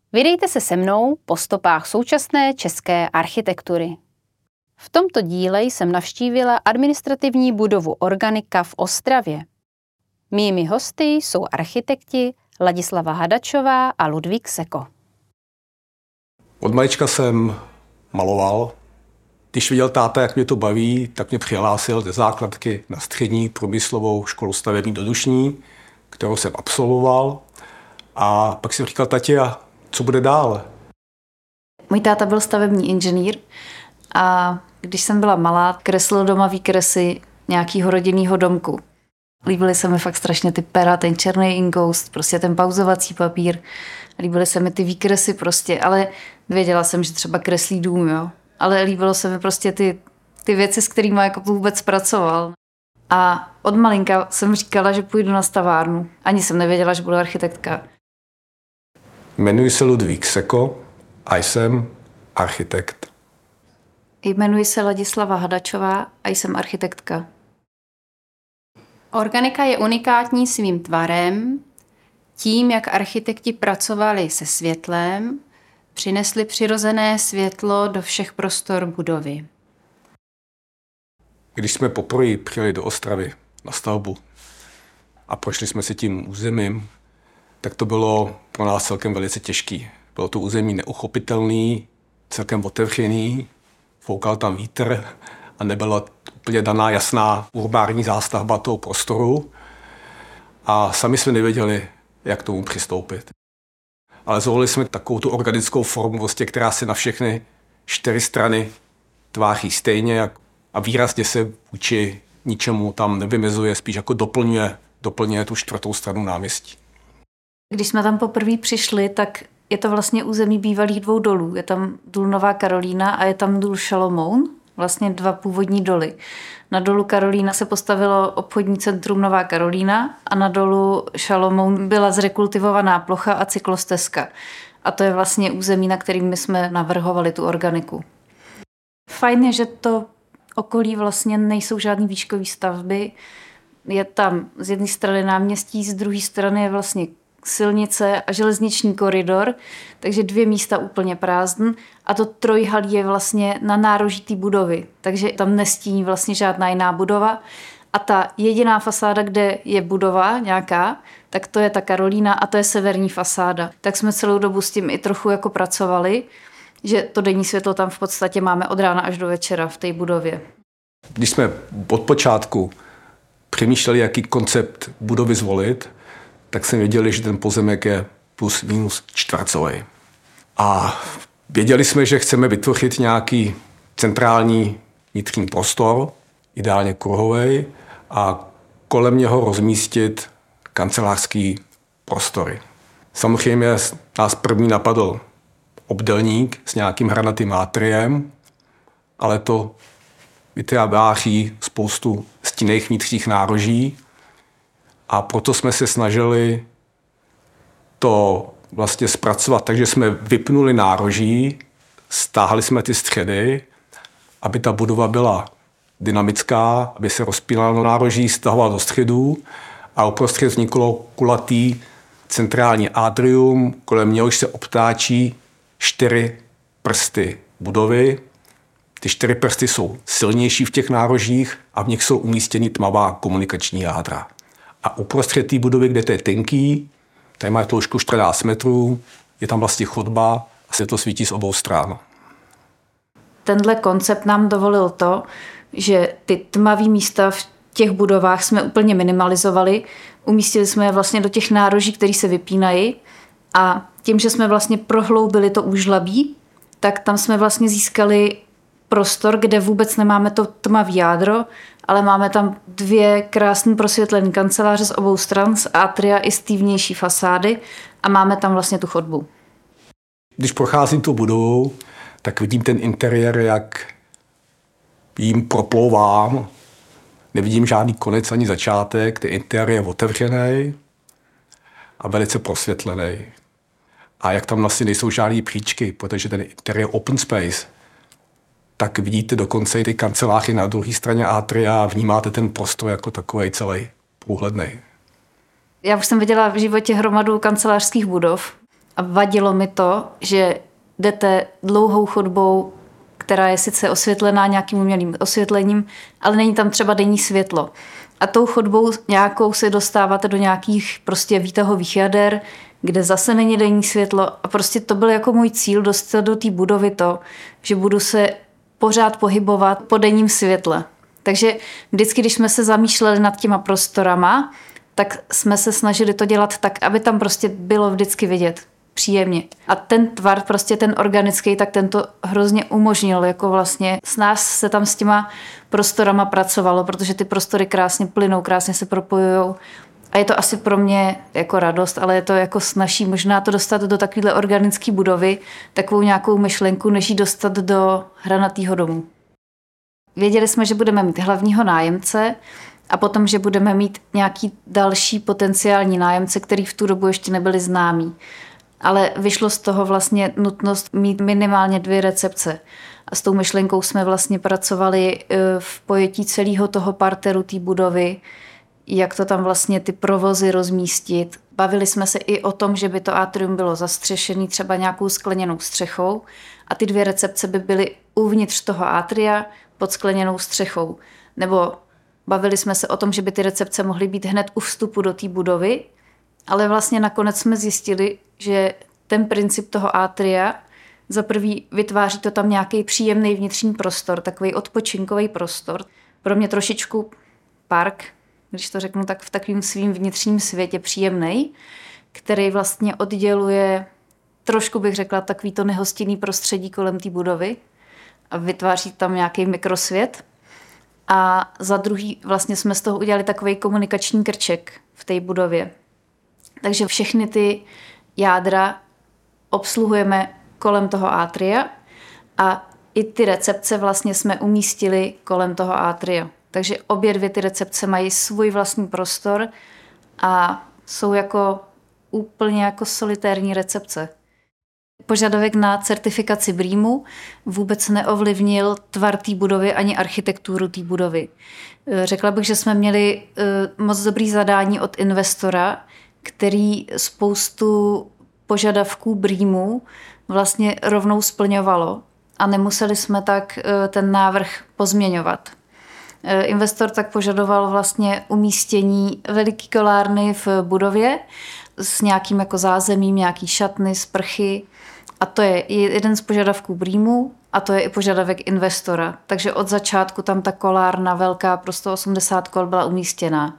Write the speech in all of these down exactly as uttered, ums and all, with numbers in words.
Vydejte se se mnou po stopách současné české architektury. V tomto díle jsem navštívila administrativní budovu Organika v Ostravě. Mými hosty jsou architekti Ladislava Hadačová a Ludvík Seko. Od malička jsem maloval. Když viděl táta, jak mě to baví, tak mě přihlásil ze základky na střední průmyslovou školu stavební do Dušní, kterou jsem absolvoval. A pak jsem říkal, tati, a co bude dál? Můj táta byl stavební inženýr a když jsem byla malá, kreslil doma výkresy nějakého rodinného domku. Líbily se mi fakt strašně ty pera, ten černý inkoust, prostě ten pauzovací papír. Líbily se mi ty výkresy prostě, ale věděla jsem, že třeba kreslí dům, jo. Ale líbilo se mi prostě ty, ty věci, s kterými jako vůbec pracoval. A od malinka jsem říkala, že půjdu na stavárnu. Ani jsem nevěděla, že budu architektka. Jmenuji se Ludvík Seko a jsem architekt. Jmenuji se Ladislava Hadačová a jsem architektka. Organika je unikátní svým tvarem, tím, jak architekti pracovali se světlem, přinesli přirozené světlo do všech prostor budovy. Když jsme poprvé přijeli do Ostravy na stavbu a prošli jsme si tím územím, tak to bylo pro nás celkem velice těžký. Bylo to území neuchopitelný, celkem otevřený, foukal tam vítr a nebyla úplně daná jasná urbární zástavba toho prostoru. A sami jsme nevěděli, jak k tomu přistoupit. Ale zvolili jsme takovou tu organickou formu, vlastně, která se na všechny čtyři strany tváří stejně a výrazně se vůči ničemu tam nevymezuje, spíš jako doplňuje, doplňuje tu čtvrtou stranu náměstí. Když jsme tam poprvé přišli, tak je to vlastně území bývalých dvou dolů. Je tam důl Nová Karolína a je tam důl Šalomoun, vlastně dva původní doly. Na dolu Karolína se postavilo obchodní centrum Nová Karolína a na dolu Šalomoun byla zrekultivovaná plocha a cyklostezka. A to je vlastně území, na kterým my jsme navrhovali tu organiku. Fajn je, že to okolí vlastně nejsou žádný výškový stavby. Je tam z jedné strany náměstí, z druhé strany je vlastně silnice a železniční koridor, takže dvě místa úplně prázdn a to trojhalí je vlastně na nároží té budovy, takže tam nestíní vlastně žádná jiná budova a ta jediná fasáda, kde je budova nějaká, tak to je ta Karolína a to je severní fasáda. Tak jsme celou dobu s tím i trochu jako pracovali, že to denní světlo tam v podstatě máme od rána až do večera v té budově. Když jsme od počátku přemýšleli, jaký koncept budovy zvolit, tak jsme věděli, že ten pozemek je plus minus čtvercový. A věděli jsme, že chceme vytvořit nějaký centrální vnitřní prostor, ideálně kruhový, a kolem něho rozmístit kancelářský prostory. Samozřejmě nás první napadl obdélník s nějakým hranatým átriem, ale to vytváří spoustu stinných vnitřních nároží, a proto jsme se snažili to vlastně zpracovat, takže jsme vypnuli nároží, stáhli jsme ty středy, aby ta budova byla dynamická, aby se rozpínala do nároží, stahovala do středů a uprostřed vzniklo kulatý centrální atrium, kolem něhož se obtáčí čtyři prsty budovy. Ty čtyři prsty jsou silnější v těch nárožích a v nich jsou umístěny tmavá komunikační jádra. A uprostřed té budovy, kde to je tenký, tady má tloušku čtrnáct metrů, je tam vlastně chodba a světlo svítí z obou stran. Tenhle koncept nám dovolil to, že ty tmavé místa v těch budovách jsme úplně minimalizovali. Umístili jsme je vlastně do těch nároží, které se vypínají a tím, že jsme vlastně prohloubili to úžlabí, tak tam jsme vlastně získali prostor, kde vůbec nemáme to tmavé jádro, ale máme tam dvě krásně prosvětlené kanceláře z obou stran, z atria i z té vnější fasády a máme tam vlastně tu chodbu. Když procházím tu budovou, tak vidím ten interiér, jak jim proplouvám. Nevidím žádný konec ani začátek, ten interiér je otevřený a velice prosvětlený. A jak tam vlastně nejsou žádný příčky, protože ten interiér je open space, tak vidíte dokonce i ty kanceláře na druhé straně atria a vnímáte ten prostor jako takový celý průhledný. Já už jsem viděla v životě hromadu kancelářských budov A vadilo mi to, že jdete dlouhou chodbou, která je sice osvětlená nějakým umělým osvětlením, ale není tam třeba denní světlo. A tou chodbou nějakou se dostáváte do nějakých prostě výtahových jader, kde zase není denní světlo. A prostě to byl jako můj cíl dostat do té budovy to, že budu se pořád pohybovat po denním světle. Takže vždycky, když jsme se zamýšleli nad těma prostorama, tak jsme se snažili to dělat tak, aby tam prostě bylo vždycky vidět příjemně. A ten tvar, prostě ten organický, tak ten to hrozně umožnil, jako vlastně s nás se tam s těma prostorama pracovalo, protože ty prostory krásně plynou, krásně se propojujou. A je to asi pro mě jako radost, ale je to jako snaží možná to dostat do takovéhle organické budovy, takovou nějakou myšlenku, než ji dostat do hranatýho domu. Věděli jsme, že budeme mít hlavního nájemce a potom, že budeme mít nějaký další potenciální nájemce, který v tu dobu ještě nebyli známí. Ale vyšlo z toho vlastně nutnost mít minimálně dvě recepce. A s tou myšlenkou jsme vlastně pracovali v pojetí celého toho parteru té budovy, jak to tam vlastně ty provozy rozmístit. Bavili jsme se i o tom, že by to atrium bylo zastřešené třeba nějakou skleněnou střechou a ty dvě recepce by byly uvnitř toho atria pod skleněnou střechou. Nebo bavili jsme se o tom, že by ty recepce mohly být hned u vstupu do té budovy, ale vlastně nakonec jsme zjistili, že ten princip toho atria za prvý vytváří to tam nějaký příjemný vnitřní prostor, takový odpočinkový prostor. Pro mě trošičku park, když to řeknu tak v takovým svým vnitřním světě příjemnej, který vlastně odděluje, trošku bych řekla, takový to nehostinný prostředí kolem té budovy a vytváří tam nějaký mikrosvět. A za druhý vlastně jsme z toho udělali takový komunikační krček v té budově. Takže všechny ty jádra obsluhujeme kolem toho atria a i ty recepce vlastně jsme umístili kolem toho atria. Takže obě dvě ty recepce mají svůj vlastní prostor a jsou jako úplně jako solitérní recepce. Požadavek na certifikaci BREEAMu vůbec neovlivnil tvar té budovy ani architekturu té budovy. Řekla bych, že jsme měli moc dobrý zadání od investora, který spoustu požadavků BREEAMu vlastně rovnou splňovalo a nemuseli jsme tak ten návrh pozměňovat. Investor tak požadoval vlastně umístění veliký kolárny v budově s nějakým jako zázemím, nějaký šatny, sprchy. A to je jeden z požadavků BREEAMu a to je i požadavek investora. Takže od začátku tam ta kolárna velká pro sto osmdesát kol byla umístěná.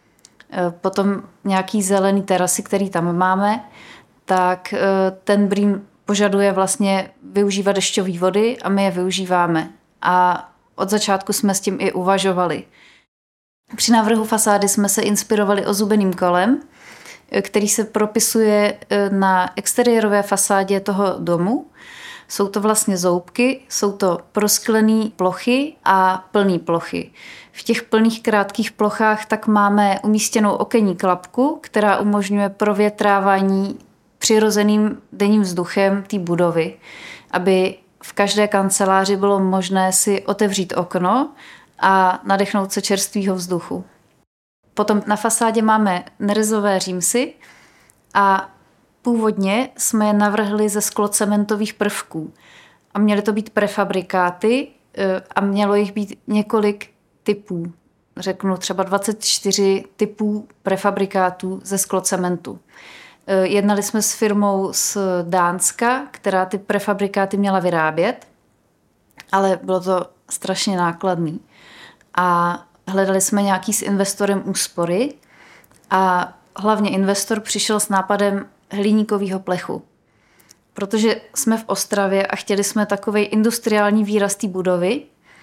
Potom nějaký zelený terasy, který tam máme, tak ten BREEAM požaduje vlastně využívat dešťové vody a my je využíváme. A od začátku jsme s tím i uvažovali. Při návrhu fasády jsme se inspirovali ozubeným kolem, který se propisuje na exteriérové fasádě toho domu. Jsou to vlastně zoubky, jsou to prosklené plochy a plné plochy. V těch plných krátkých plochách tak máme umístěnou okenní klapku, která umožňuje provětrávání přirozeným denním vzduchem té budovy, aby v každé kanceláři bylo možné si otevřít okno a nadechnout se čerstvého vzduchu. Potom na fasádě máme nerezové římsy a původně jsme je navrhli ze sklocementových prvků. A měly to být prefabrikáty a mělo jich být několik typů. Řeknu třeba dvacet čtyři typů prefabrikátů ze sklocementu. Jednali jsme s firmou z Dánska, která ty prefabrikáty měla vyrábět, ale bylo to strašně nákladný. A hledali jsme nějaký s investorem úspory a hlavně investor přišel s nápadem hliníkového plechu. Protože jsme v Ostravě a chtěli jsme takovej industriální výraz té budovy,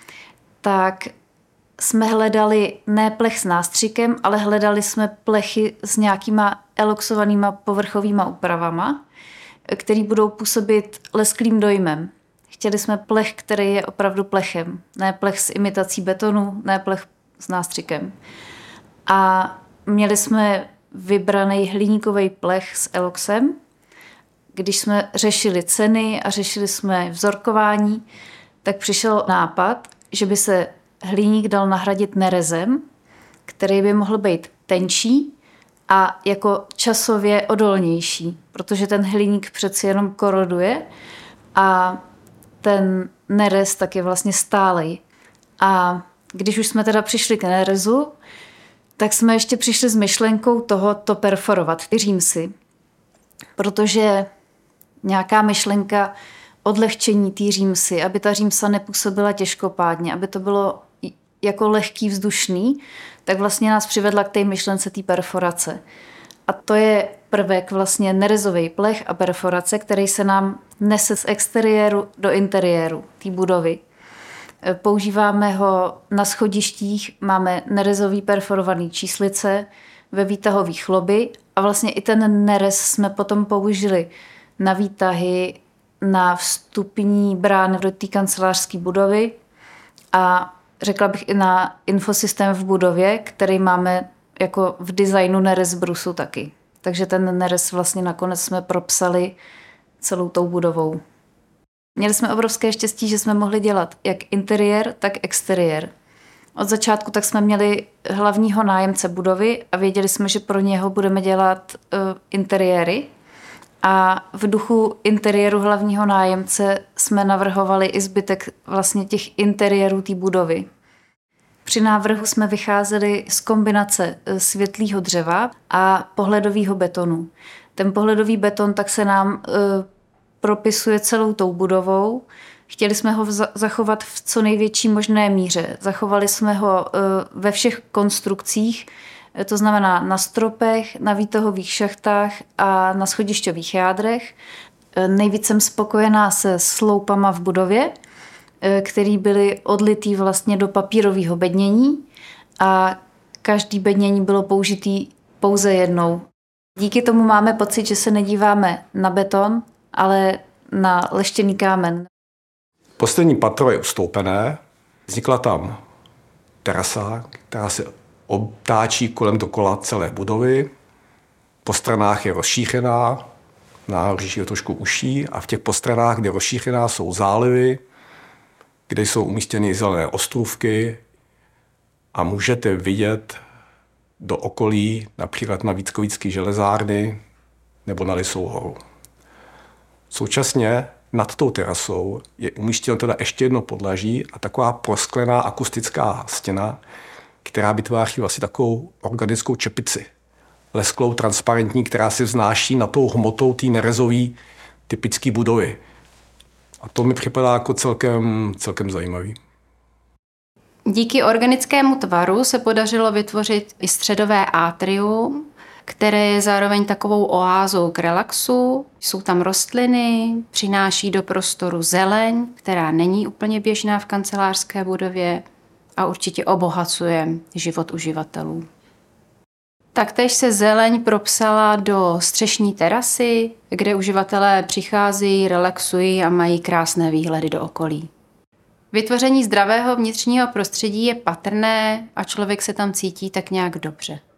tak jsme hledali ne plech s nástřikem, ale hledali jsme plechy s nějakýma eloxovanýma povrchovýma úpravama, který budou působit lesklým dojmem. Chtěli jsme plech, který je opravdu plechem. Ne plech s imitací betonu, ne plech s nástřikem. A měli jsme vybraný hliníkový plech s eloxem. Když jsme řešili ceny a řešili jsme vzorkování, tak přišel nápad, že by se hliník dal nahradit nerezem, který by mohl být tenčí a jako časově odolnější, protože ten hliník přeci jenom koroduje a ten nerez tak je vlastně stálej. A když už jsme teda přišli k nerezu, tak jsme ještě přišli s myšlenkou toho to perforovat, ty římsy. Protože nějaká myšlenka odlehčení té římsy, aby ta římsa nepůsobila těžkopádně, aby to bylo jako lehký vzdušný, tak vlastně nás přivedla k té myšlence té perforace. A to je prvek vlastně nerezový plech a perforace, který se nám nese z exteriéru do interiéru té budovy. Používáme ho na schodištích, máme nerezový perforovaný číslice, ve výtahových lobby a vlastně i ten nerez jsme potom použili na výtahy, na vstupní brány do té kancelářské budovy a řekla bych i na infosystém v budově, který máme jako v designu nerez brusu taky. Takže ten nerez vlastně nakonec jsme propsali celou tou budovou. Měli jsme obrovské štěstí, že jsme mohli dělat jak interiér, tak exteriér. Od začátku tak jsme měli hlavního nájemce budovy a věděli jsme, že pro něho budeme dělat uh, interiéry. A v duchu interiéru hlavního nájemce jsme navrhovali i zbytek vlastně těch interiérů té budovy. Při návrhu jsme vycházeli z kombinace světlého dřeva a pohledového betonu. Ten pohledový beton tak se nám uh, propisuje celou tou budovou. Chtěli jsme ho zachovat v co největší možné míře. Zachovali jsme ho ve všech konstrukcích, to znamená na stropech, na výtahových šachtách a na schodišťových jádrech. Nejvíc jsem spokojená se sloupama v budově, které byly odlitý vlastně do papírového bednění a každý bednění bylo použitý pouze jednou. Díky tomu máme pocit, že se nedíváme na beton, ale na leštěný kámen. Poslední patro je ustoupené, vznikla tam terasa, která se obtáčí kolem dokola celé budovy. Po stranách je rozšířená, nároží je trošku užší a v těch postranách, kde je rozšířená, jsou zálivy, kde jsou umístěny zelené ostrůvky a můžete vidět do okolí, například na Vítkovické železárny nebo na Lisou horu. Současně nad tou terasou je umístěno teda ještě jedno podlaží a taková prosklená akustická stěna, která vytváří vlastně takovou organickou čepici. Lesklou, transparentní, která se vznáší na tou hmotou té nerezové typické budovy. A to mi připadá jako celkem, celkem zajímavý. Díky organickému tvaru se podařilo vytvořit i středové atrium, které je zároveň takovou oázou k relaxu. Jsou tam rostliny, přináší do prostoru zeleň, která není úplně běžná v kancelářské budově a určitě obohacuje život uživatelů. Taktéž se zeleň propsala do střešní terasy, kde uživatelé přicházejí, relaxují a mají krásné výhledy do okolí. Vytvoření zdravého vnitřního prostředí je patrné a člověk se tam cítí tak nějak dobře.